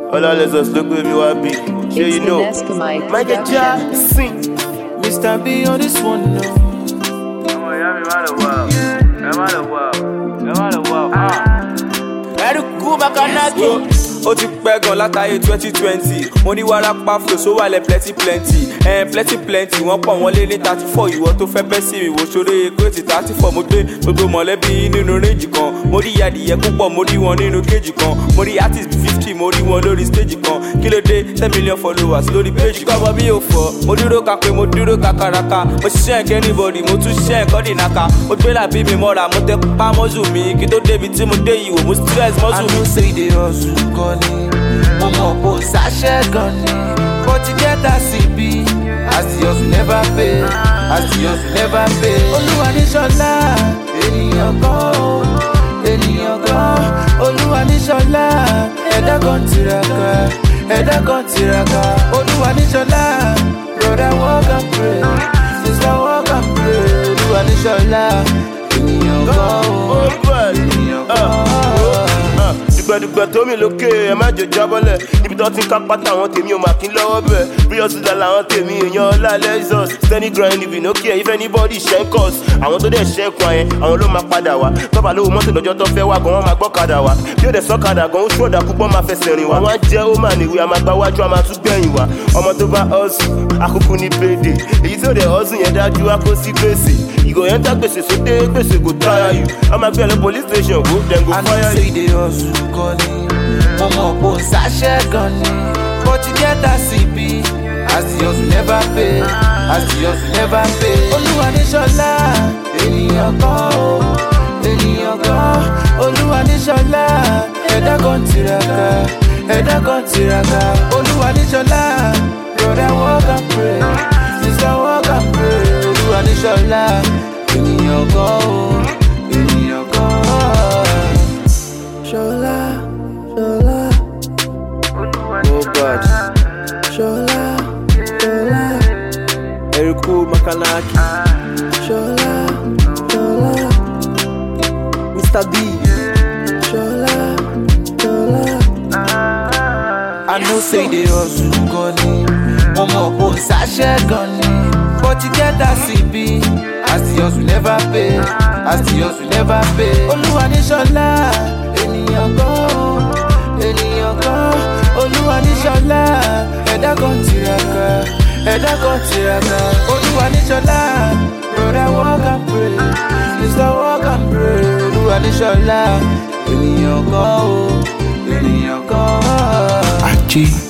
All our lessons look with me, what big. Sure you know. Michael Jackson. Mr. B on this one, no. Ó ti pẹ́ gan látàyè 2020 mo ní wárápá flow so wà lẹ̀ plenty wọ́n pọ̀ wọ́n lé ní 34 ìwọ tó fẹ́ bẹ́ sí mi wò ṣoré kóòtù 34 mo gbé gbogbo mọ̀lẹ́bí nínú rénjì kan mo rí adìyẹ púpọ̀ mo rí wọn nínú kéjì kan mo rí artist 50 mo rí wọn lórí stage kan kí ló dé 10 million followers lórí page kan bọ́ bí o fọ́ mo dúró kakpe mo dúró kakaraka mo ṣiṣẹ́ ẹ̀kẹ́ anybody mo tún ṣiṣẹ́ ẹ̀kọ́ dìnnaka mo gbé làbí mi mọ́ra mo tẹ pa mọ́zù mi kí tó débi tí mo dé ìwò mo stress mọ́zù mi. I know say they hustle gan ni mo mọ̀ bó ṣàṣẹ gan ni but to get that CB as the hustle never pay as the hustle never pay. Olúwa ní ṣọlá ènìyàn kan Olúwa ní ṣọlá ẹ̀dá kan tiraka Olúwa ní ṣọlá brother walk and pray sister walk and pray Olúwa ní ṣọlá ènìyàn kan. Dùgbẹ̀dùgbẹ̀ tó mi lókè ẹ má jò jábọ́lẹ̀ níbi tó ti ń ká pátá àwọn tèmi ò mà kí ń lọ́wọ́ bẹ̀ bíyọ̀ sí lálẹ́ àwọn tèmi èèyàn ọ̀la lexus steady grind if you no care if anybody ṣẹ́ńkọ́s àwọn tó dẹ̀ ṣẹ́kù àyẹn àwọn ló máa padà wá tọ́ba lówó mọ́tò lọ́jọ́ tó fẹ́ wá gan wọ́n máa gbọ́kadà wá bí ó dẹ̀ sọ́kadà gan ó ṣọ́ọ̀dà púpọ̀ máa fẹsẹ̀ rìn wá wọ́n á jẹ́ ó mà níwèé a máa gba wájú a máa tún gbẹ̀yìn wá ọmọ tó bá hustle akókó ní péde èyí tó dẹ̀ hustle yẹn dájú á kó sí gbèsè ìgò yẹn tá gbèsè sóde gbèsè kò tire you a máa gbé ẹ lọ police station go dem go fire you. Mo mọ̀ bó ṣàṣẹ gan ni but to get that CB as the hustle never pay as the hustle never pay. Olúwa ní ṣọlá ènìyàn kan Olúwa ní ṣọlá ẹ̀dá kan tiraka Olúwa ní ṣọlá brother walk and pray sister walk and pray Olúwa ní ṣọlá ènìyàn kan. Ṣọlá Oh God Ṣọlá Eriku Makanaki Ṣọlá Mr. B Ṣọlá I know say they hustle gan ni mo mọ̀ bó ṣàṣẹ gan ni but to get that CB as the hustle never pay as the hustle never pay. Olúwa ní ṣọlá ènìyàn kan Olúwa ní ṣọlá ẹ̀dá kan tiraka Olúwa ní ṣọlá brother walk and pray sister walk and pray Olúwa ní ṣọlá ènìyàn kan.